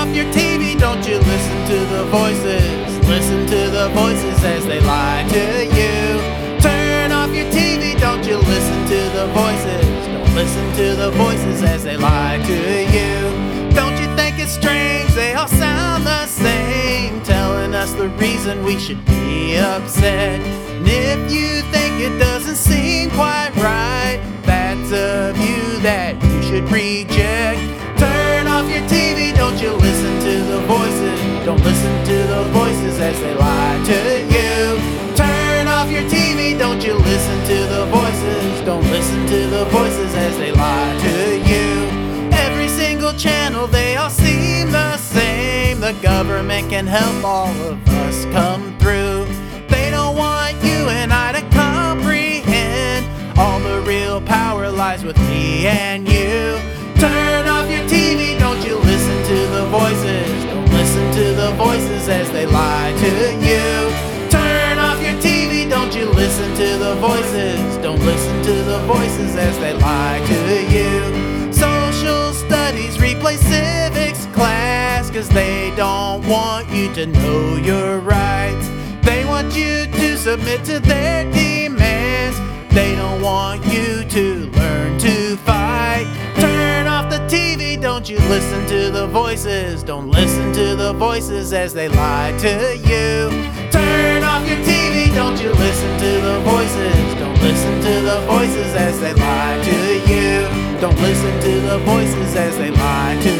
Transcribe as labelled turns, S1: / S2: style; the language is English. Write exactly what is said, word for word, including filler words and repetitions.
S1: off your T V, don't you listen to the voices. Listen to the voices as they lie to you. Turn off your T V, don't you listen to the voices. Don't listen to the voices as they lie to you. Don't you think it's strange, they all sound the same, telling us the reason we should be upset. And if you think it doesn't seem quite right, that's a view that you should reject. Turn off your T V, don't you listen to the voices. Don't listen to the voices as they lie to you. Turn off your T V, don't you listen to the voices. Don't listen to the voices as they lie to you. Every single channel, they all seem the same. The government can help all of us come through. They don't want you and I to comprehend. All the real power lies with me and you. Turn off your T V, don't you listen to the voices. Don't listen to the voices as they lie to you. Turn off your T V, don't you listen to the voices. Don't listen to the voices as they lie to you. Social studies replace civics class, cause they don't want you to know your rights. They want you to submit to their demands. They don't want you to learn to fight. Turn off the T V, don't you listen to the voices. Don't listen to the voices as they lie to you. Turn off your T V, don't you listen to the voices. Don't listen to the voices as they lie to you. Don't listen to the voices as they lie to you.